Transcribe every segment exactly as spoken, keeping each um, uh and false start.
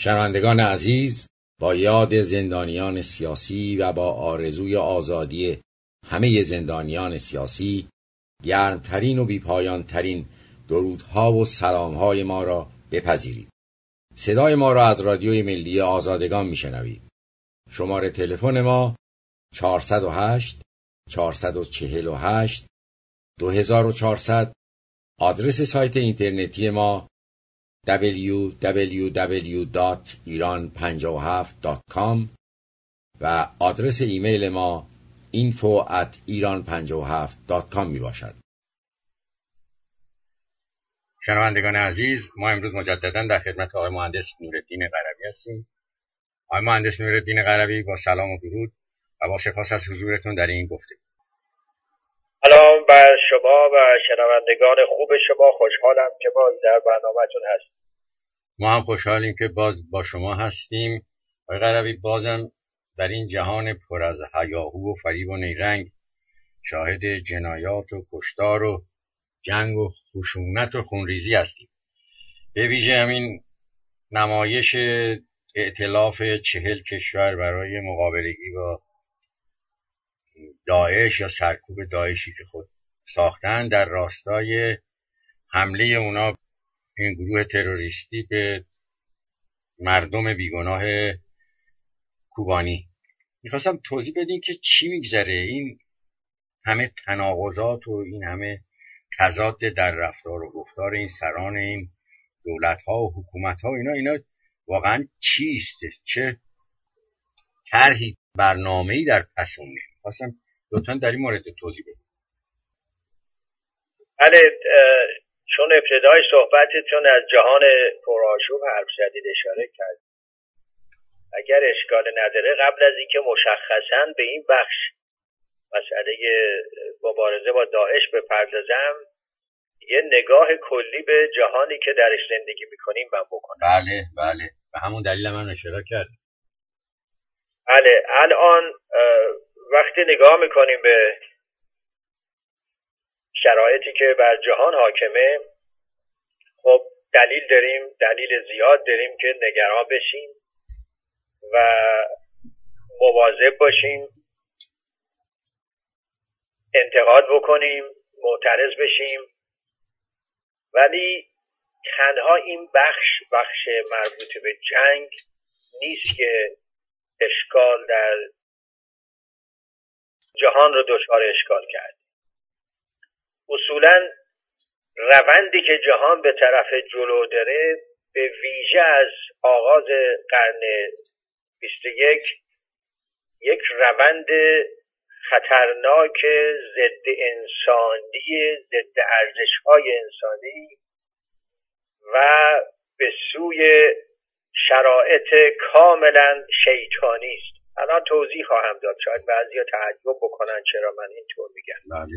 شنوندگان عزیز، با یاد زندانیان سیاسی و با آرزوی آزادی همه زندانیان سیاسی، گرمترین و بیپایانترین درودها و سلامهای ما را بپذیرید. صدای ما را از رادیوی ملی آزادگان میشنوید. شماره تلفن ما چهارصد و هشت چهارصد و چهل و هشت دو هزار و چهارصد. آدرس سایت اینترنتی ما دبلیو دبلیو دبلیو دات ایران پنجاه و هفت دات کام و آدرس ایمیل ما اینفو ات ایران پنجاه و هفت دات کام می باشد. شنوندگان عزیز، ما امروز مجددا در خدمت آقای مهندس نورالدین قروی هستیم. آقای مهندس نورالدین قروی، با سلام و درود و با سپاس از حضورتون در این گفتگو. سلام بر شما و شنوندگان خوب شما. خوشحالم که باز در برنامه‌تون هستیم. ما هم خوشحالیم که باز با شما هستیم. آقای قروی، بازم در این جهان پر از هیاهو و فریب و نیرنگ شاهد جنایات و کشتار و جنگ و خشونت و خونریزی هستیم. به ویژه همین نمایش ائتلاف چهل کشور برای مقابلگی با داعش یا سرکوب داعشی که خود ساختن در راستای حمله اونا، این گروه تروریستی، به مردم بیگناه کوبانی. میخواستم توضیح بدین که چی میگذره، این همه تناقضات و این همه تضاد در رفتار و گفتار این سران این دولت‌ها و حکومت‌ها و اینا اینا واقعا چیست؟ چه طرحی برنامه‌ای در پسونه؟ میخواستم لطفاً در این مورد توضیح بدین. بله، چون ابتدای صحبتتون از جهان پرآشوب حرف زدید، اشاره کرد. اگر اشکال نداره قبل از اینکه مشخصاً به این بخش مسئله مبارزه با داعش بپردازم، یه نگاه کلی به جهانی که درش زندگی میکنیم من بکنم. بله بله، به همون دلیل من اشاره کرد. بله، الان وقتی نگاه میکنیم به شرایطی که بر جهان حاکمه، خب دلیل داریم، دلیل زیاد داریم که نگران بشیم و مواظب باشیم، انتقاد بکنیم، معترض بشیم. ولی تنها این بخش بخش مربوط به جنگ نیست که اشکال در جهان رو دچار اشکال کرد. اصولاً روندی که جهان به طرف جلو داره، به ویژه از آغاز قرن بیست و یک، یک روند خطرناک ضد انسانی، ضد ارزش‌های انسانی و به سوی شرایط کاملا شیطانی است. الان توضیح خواهم داد، شاید بعضیا تعجب بکنن چرا من اینطور میگم. بله.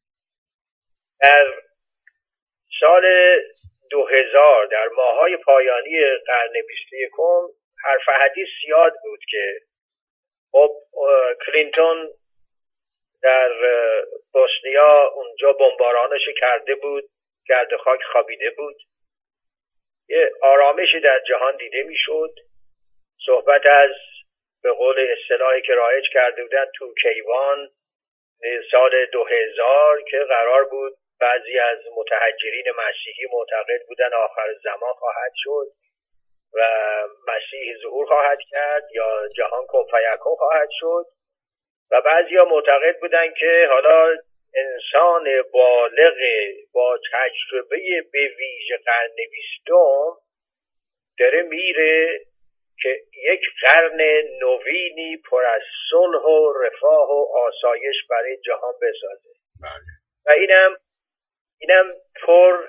در سال دو هزار، در ماه‌های پایانی قرن بیست و یکم، حرف حدیث زیاد بود که خب کلینتون در بوسنیا اونجا بمبارانش کرده بود، گرد خاک خوابیده بود، یه آرامشی در جهان دیده میشد. صحبت از، به قول اصطلاحی که رایج کرده بودن تو کیوان، سال دو هزار که قرار بود بعضی از متحجرین مسیحی معتقد بودن آخر زمان خواهد شد و مسیح ظهور خواهد کرد یا جهان کن فیکون خواهد شد، و بعضیا معتقد بودن که حالا انسان بالغ با تجربه به ویژه قرن بیستم داره میره که یک قرن نوینی پر از صلح و رفاه و آسایش برای جهان بسازه. و اینم اینم پر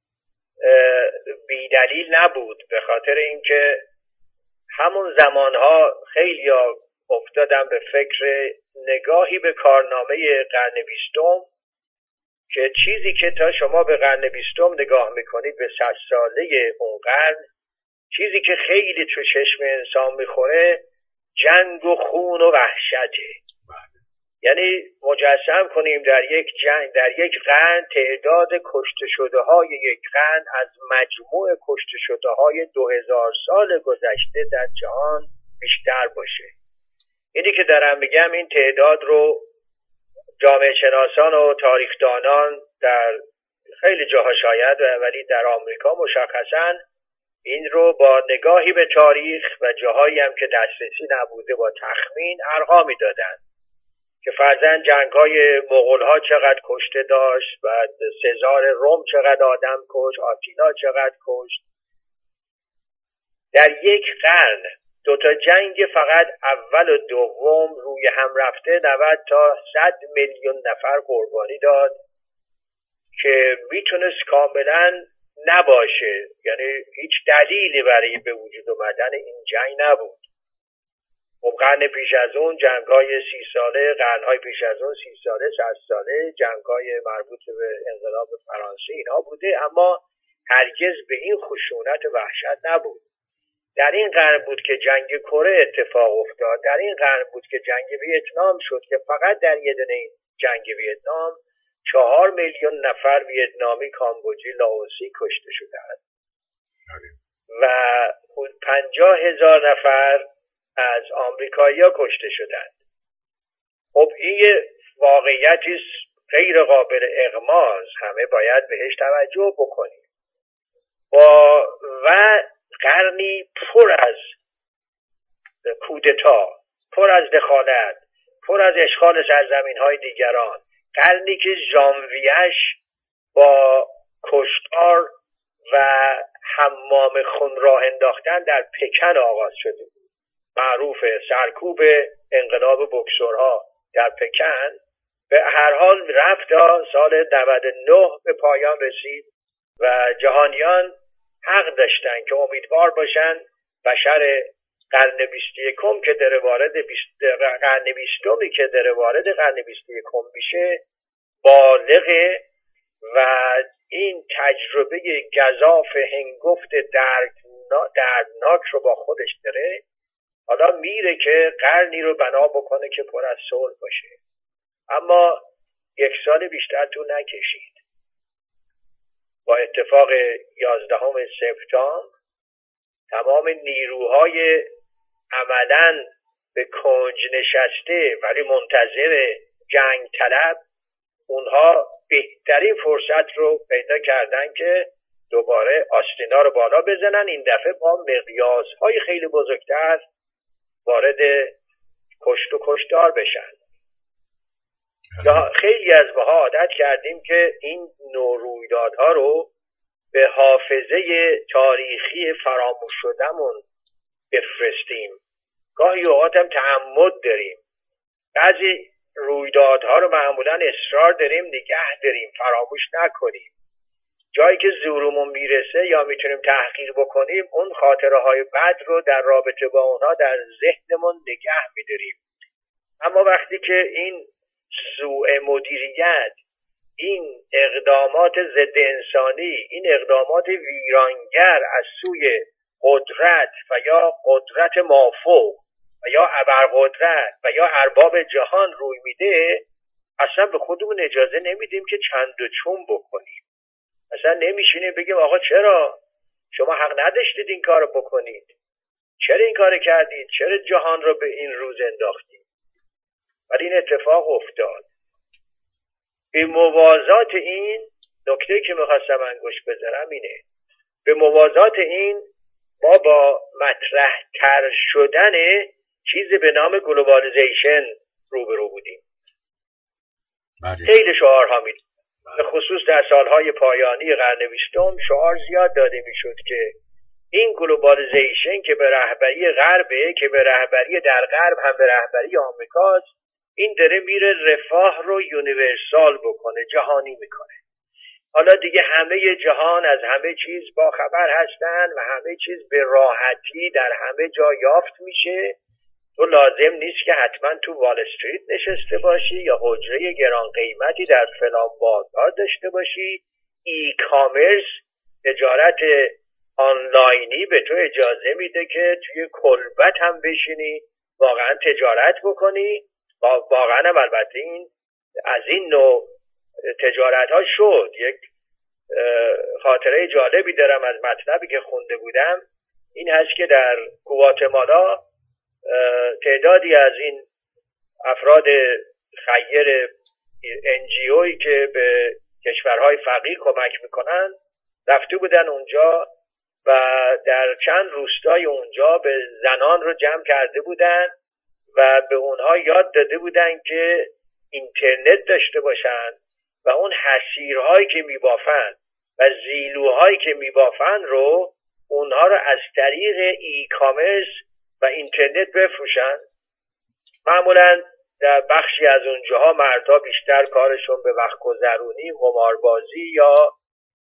بیدلیل نبود، به خاطر اینکه همون زمانها خیلی ها افتادن به فکر نگاهی به کارنامه قرن بیستم که چیزی که تا شما به قرن بیستم نگاه میکنید، به صد ساله اون قرن، چیزی که خیلی تو چشم انسان میخوره جنگ و خون و وحشته. یعنی مجسم کنیم در یک جنگ، در یک قرن تعداد کشته شده های یک قرن از مجموع کشته شده های دو هزار سال گذشته در جهان بیشتر باشه. اینی که دارم میگم این تعداد رو جامعه شناسان و تاریخدانان در خیلی جاها شاید ولی در آمریکا مشخصاً این رو با نگاهی به تاریخ و جاهایی هم که دسترسی نبوده با تخمین ارقامی دادن که فرضاً جنگ‌های مغول‌ها چقدر کشته داشت، بعد سزار روم چقدر آدم کشت، آتیلا چقدر کشت. در یک قرن دو تا جنگ فقط اول و دوم روی هم رفته نود تا صد میلیون نفر قربانی داد که میتونست کاملا نباشه، یعنی هیچ دلیلی برای به وجود اومدن این جنگ نبود. خب قرن پیش از اون جنگ‌های سی ساله، قرن‌های پیش از اون سی ساله، صد ساله، جنگ‌های مربوط به انقلاب فرانسه اینا بوده، اما هرگز به این خشونت و وحشت نبود. در این قرن بود که جنگ کره اتفاق افتاد، در این قرن بود که جنگ ویتنام شد که فقط در یه دونه جنگ ویتنام چهار میلیون نفر ویتنامی، کامبوجی، لاوسی کشته شدند و پنجاه هزار نفر از آمریکایی‌ها کشته شدند. خب این واقعیتی غیر قابل اغماض، همه باید بهش توجه بکنیم. با و قرنی پر از کودتا، پر از دخالت، پر از اشغال سرزمین‌های دیگران، قرنی که ژانویه‌اش با کشتار و حمام خون راه انداختن در پکن آغاز شده بود. معروف سرکوب انقلاب بوکسورها در پکن به هر حال رفت تا سال نود و نه به پایان رسید و جهانیان حق داشتن که امیدوار باشن بشر قرن بیست و یکم که داره وارد قرن بیستمی که داره وارد قرن بیست و یکم میشه بالغه و این تجربه گزاف هنگفت دردناک رو با خودش داره. حالا میره که قرنی رو بنا بکنه که پر از صلح باشه، اما یک سال بیشتر طول نکشید. با اتفاق یازدهم سپتامبر تمام نیروهای عملاً به کنج نشسته ولی منتظر جنگ طلب، اونها بهترین فرصت رو پیدا کردن که دوباره آستینا رو بالا بزنن، این دفعه با مقیاس‌های خیلی بزرگتر وارد کشت و کشتار بشن. یا خیلی از ماها عادت کردیم که این نوع رویدادها رو به حافظه تاریخی فراموش شدمون بفرستیم. گاهی اوقات هم تعمد داریم، بعضی رویدادها رو معمولا اصرار داریم نگه داریم، فراموش نکنیم. جایی که زورمون میرسه یا میتونیم تحقیر بکنیم، اون خاطره های بد رو در رابطه با اونها در ذهنمون نگه میداریم. اما وقتی که این سوء مدیریت، این اقدامات ضد انسانی، این اقدامات ویرانگر از سوی قدرت و یا قدرت مافوق و یا ابرقدرت و یا ارباب جهان روی میده، اصلا به خودمون اجازه نمیدیم که چند و چون بکنیم. اصلا نمیشینیم بگیم آقا چرا شما حق نداشتید این کارو بکنید، چرا این کارو کردید، چرا جهان رو به این روز انداختید. ولی این اتفاق افتاد. به موازات این نکته که میخواستم انگوش بذارم اینه، به موازات این ما با مطرح تر شدن چیزی به نام گلوبالیزیشن روبرو بودیم. خیلی شعارها میدیم، به خصوص در سالهای پایانی قرن بیستم شعار زیاد داده میشد که این گلوبالیزیشن که به رهبری غربه، که به رهبری در غرب هم به رهبری آمریکاست، این داره میره رفاه رو یونیورسال بکنه، جهانی میکنه. حالا دیگه همه جهان از همه چیز با خبر هستن و همه چیز به راحتی در همه جا یافت میشه. تو لازم نیست که حتما تو وال استریت نشسته باشی یا حجره گران قیمتی در فلان بازار داشته باشی. ای کامرس، تجارت آنلاینی به تو اجازه میده که توی کلبت هم بشینی واقعا تجارت بکنی واقعا هم البته این از این نوع تجارت ها شد. یک خاطره جالبی دارم از مطلبی که خونده بودم، این هست که در گواتمالا تعدادی از این افراد خیر ان جی اویی که به کشورهای فقیر کمک میکنن رفته بودن اونجا و در چند روستای اونجا به زنان رو جمع کرده بودن و به اونها یاد داده بودن که اینترنت داشته باشن و اون حصیرهایی که میبافن و زیلوهایی که میبافن رو اونها رو از طریق ای کامرس و اینترنت بفروشن. معمولا در بخشی از اونجاها مردها بیشتر کارشون به وقت گذرونی، قماربازی یا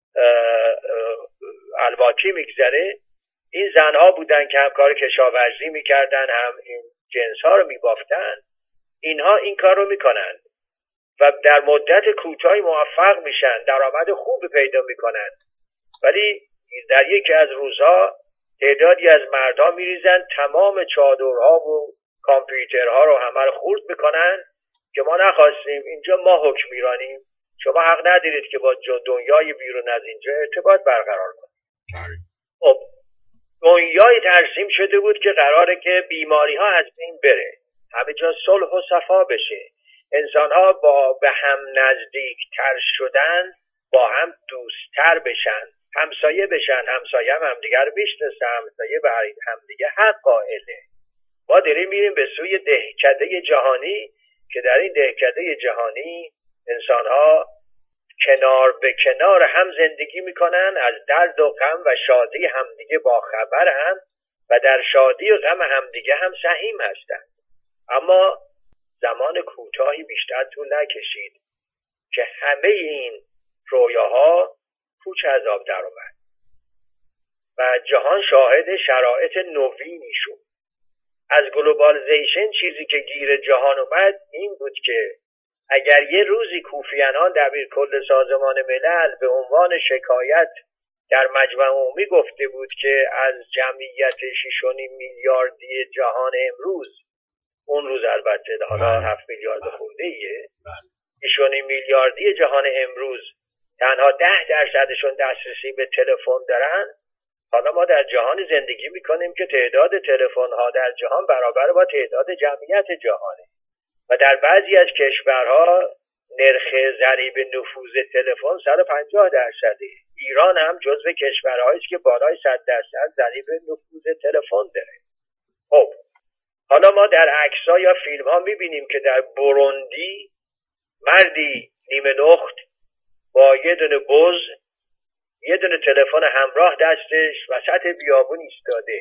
الواکی میگذره. این زنها بودن که هم کار کشاورزی میکردن هم این جنس ها رو میبافتن. اینها این کار رو میکنن و در مدت کوتاهی موفق میشن، درآمد خوب پیدا میکنن. ولی در یکی از روزها تعدادی از مردها میریزن تمام چادرها و کامپیوترها رو همه رو خورد میکنن که ما نخواستیم، اینجا ما حکمرانیم، شما حق ندارید که با دنیای بیرون از اینجا ارتباط برقرار کنید. خب دنیای ترسیم شده بود که قراره که بیماری ها از بین بره، همه جا صلح و صفا بشه، انسان ها با به هم نزدیک تر شدن با هم دوستتر بشن، همسایه بشن، همسایه هم همدیگه رو میشناسه، همسایه به همدیگه حق قائله. ما داریم میریم به سوی دهکده جهانی که در این دهکده جهانی انسان ها کنار به کنار هم زندگی میکنن، از درد و غم و شادی همدیگه با خبرن و در شادی و غم همدیگه هم سهیم هستن. اما زمان کوتاهی بیشتر طول نکشید که همه این رویاها پوچ از آب در اومد و جهان شاهد شرایط نوینی شد. از گلوبالیزیشن چیزی که گیر جهان اومد این بود که اگر یه روزی کوفی عنان دبیر کل سازمان ملل به عنوان شکایت در مجمع عمومی گفته بود که از جمعیت شش و نیم میلیاردی جهان امروز، اون روز البته حالا هفت میلیارد خورده ایه، شش و نیم میلیاردی جهان امروز تنها ده درصدشون دسترسی به تلفن دارن، حالا ما در جهان زندگی میکنیم که تعداد تلفن ها در جهان برابر با تعداد جمعیت جهانه و در بعضی از کشورها نرخ ضریب نفوذ تلفن صد و پنجاه درصده. ایران هم جزو کشورهایی است که بالای صد درصد ضریب نفوذ تلفن داره. خب حالا ما در عکس‌ها یا فیلم‌ها می‌بینیم که در بروندی مردی نیمه لخت با یه دونه بز، یه دونه تلفن همراه دستش وسط بیابون ایستاده.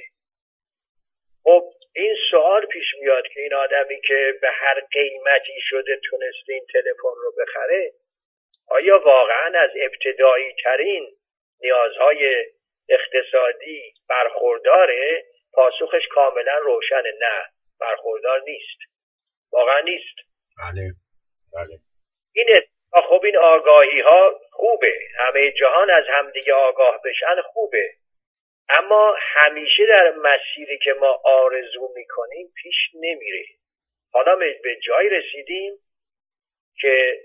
خب این سوال پیش میاد که این آدمی که به هر قیمتی شده تونسته این تلفن رو بخره، آیا واقعا از ابتدایی ترین نیازهای اقتصادی برخورداره؟ پاسخش کاملا روشنه، نه، برخوردار نیست، واقعا نیست. بله بله. این خب این آگاهی ها خوبه، همه جهان از همدیگه آگاه بشن خوبه، اما همیشه در مسیری که ما آرزو میکنیم پیش نمیره. حالا به جایی رسیدیم که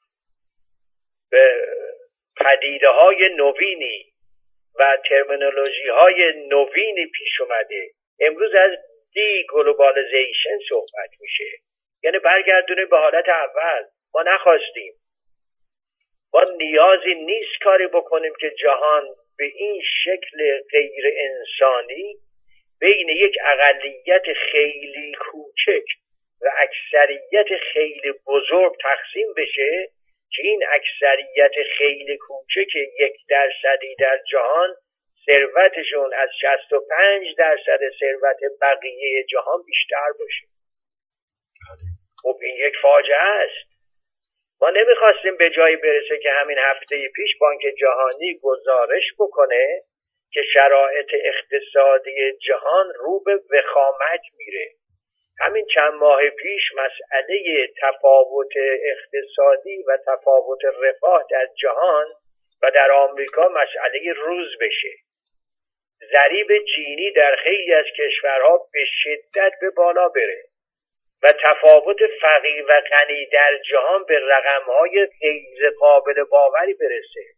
به پدیده های نوینی و ترمینولوژی های نوینی پیش اومده. امروز از دی گلوبالیزیشن صحبت میشه، یعنی برگردونه به حالت اول. ما نخواستیم، ما نیازی نیست کاری بکنیم که جهان به این شکل غیر انسانی بین یک اقلیت خیلی کوچک و اکثریت خیلی بزرگ تقسیم بشه که این اکثریت خیلی کوچک یک درصدی در جهان ثروتشون از شصت و پنج درصد ثروت بقیه جهان بیشتر باشه. خب این یک فاجعه است. ما نمیخواستیم به جایی برسه که همین هفته پیش بانک جهانی گزارش بکنه که شرایط اقتصادی جهان رو به وخامت میره. همین چند ماه پیش مسئله تفاوت اقتصادی و تفاوت رفاه در جهان و در آمریکا مسئله روز بشه. ضریب جینی در خیلی از کشورها به شدت به بالا بره و تفاوت فقیر و غنی در جهان به رقم‌های غیر قابل باوری برسه.